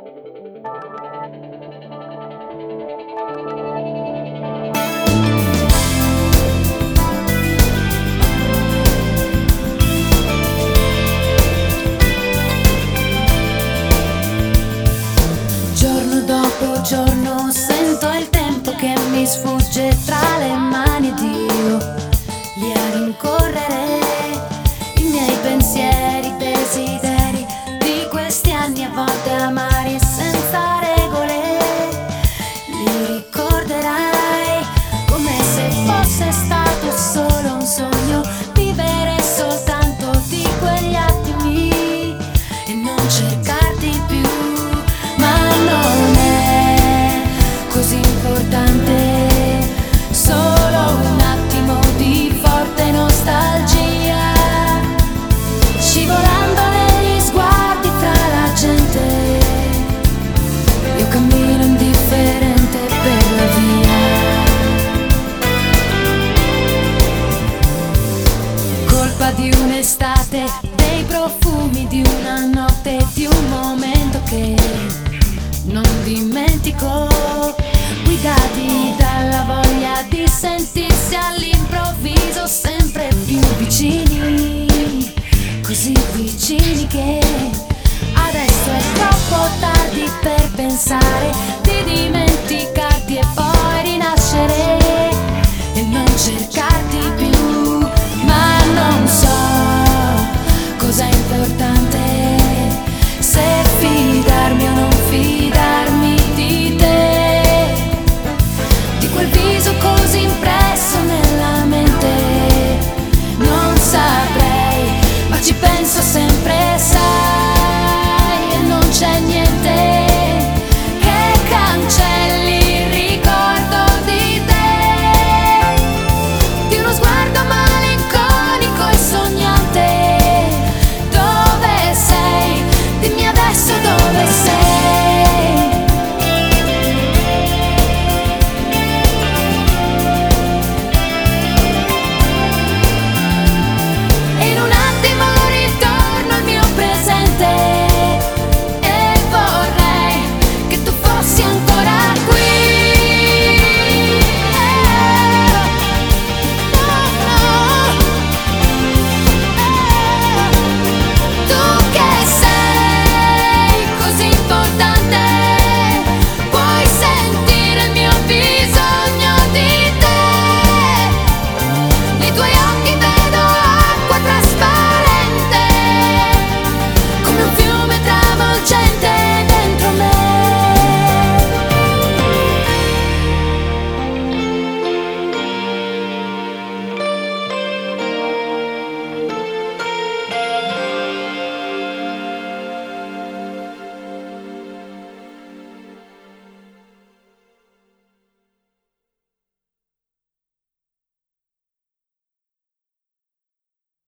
Giorno dopo giorno sento il tempo che mi sfugge tra le mani ed io lì a rincorrere i miei pensieri, desideri di questi anni a volte amari senza regole. Li ricorderai come se fosse stato solo un sogno, vivere soltanto di quegli attimi e non cercarti più. Ma non è così importante, solo un attimo di forte nostalgia, scivolando negli sguardi fra la gente. Io cammino indifferente per la via, colpa di un'estate, dei profumi di una notte, di un momento che non dimentico, guidati dalla voglia di sentirsi all'improvviso sempre più vicini, così vicini che adesso è troppo tardi per pensare di dimenticarti e poi rinascere e non cercarti